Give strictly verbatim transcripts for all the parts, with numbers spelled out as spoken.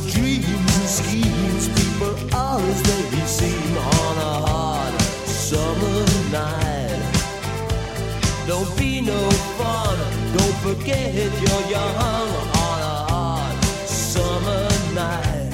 dreams and schemes, people always they seem on a hot summer night. Don't be no fun, don't forget you're young on a hot summer night.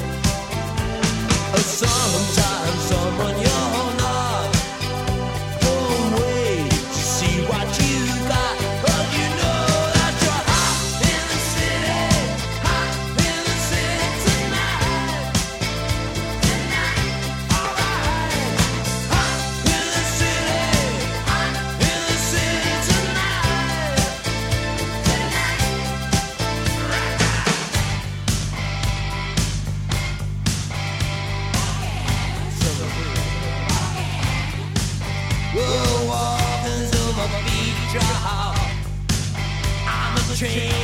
Sometimes someone you're not won't wait to see what you got, but you know that you're hot in the city, hot in the city tonight. Tonight, alright. Hot in the city, hot in the city tonight. Tonight, right now. We're walking to my beach house. I'm a train.